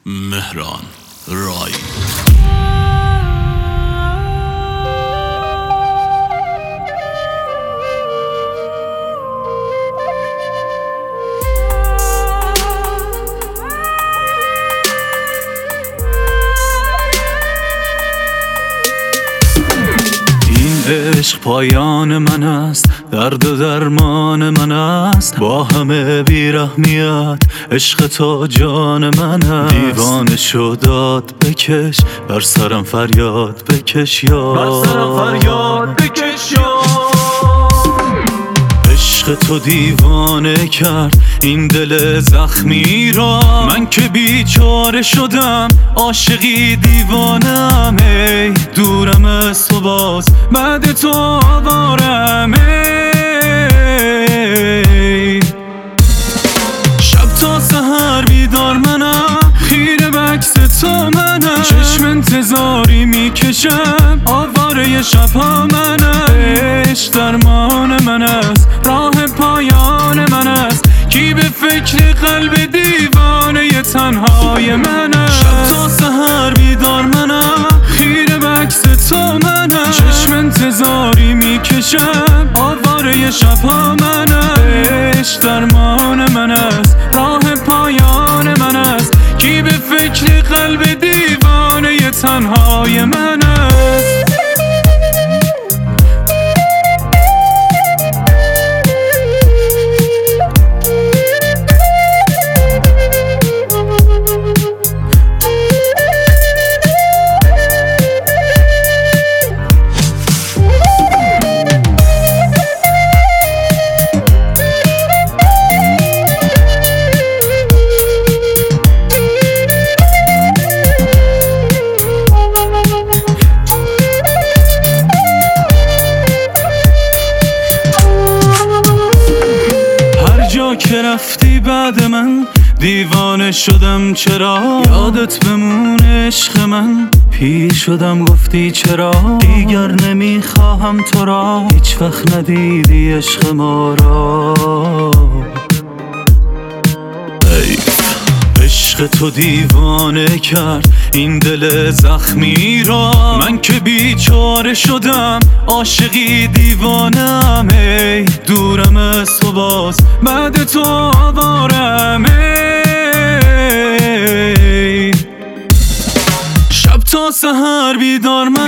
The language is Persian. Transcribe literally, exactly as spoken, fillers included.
مهران رای. عشق پایان من است، درد و درمان من است، با همه بیرحمیت عشق تو جان من است. دیوانه شو داد بکش، بر سرم فریاد بکش یا بر سرم فریاد بکش یا عشق تو دیوانه کرد این دل زخمی را. من که بیچاره شدم، عاشقی دیوانم. ای دورم از تو باز، بعد تو آوارم. ای شب تا سحر بیدار منم، خیره به عکس تو منم. چشم انتظاری میکشم، آواره شبها منم. عشق درمان من است، راه پایان من است. کی به فکر قلب دیوانه تنهای من است. شب تا سحر بیدار منم، خیره به عکس تو منم. چشم انتظاری میکشم، آواره شبها منم. عشق درمان من است، راه پایان من است. کی به فکر قلب دیوانه تنهای من است. که رفتی بعد من، دیوانه شدم چرا؟ یادت بمونه عشق من، پیر شدم گفتی چرا؟ دیگر نمیخواهم تو را، هیچ وقت ندیدی عشق ما را. ای عشق تو دیوانه کرد این دل زخمی را. من که بیچاره شدم، عاشقی دیوانم. ای دورم از تو باز، بعد تو آوارم. ای شب تا سحر بیدار من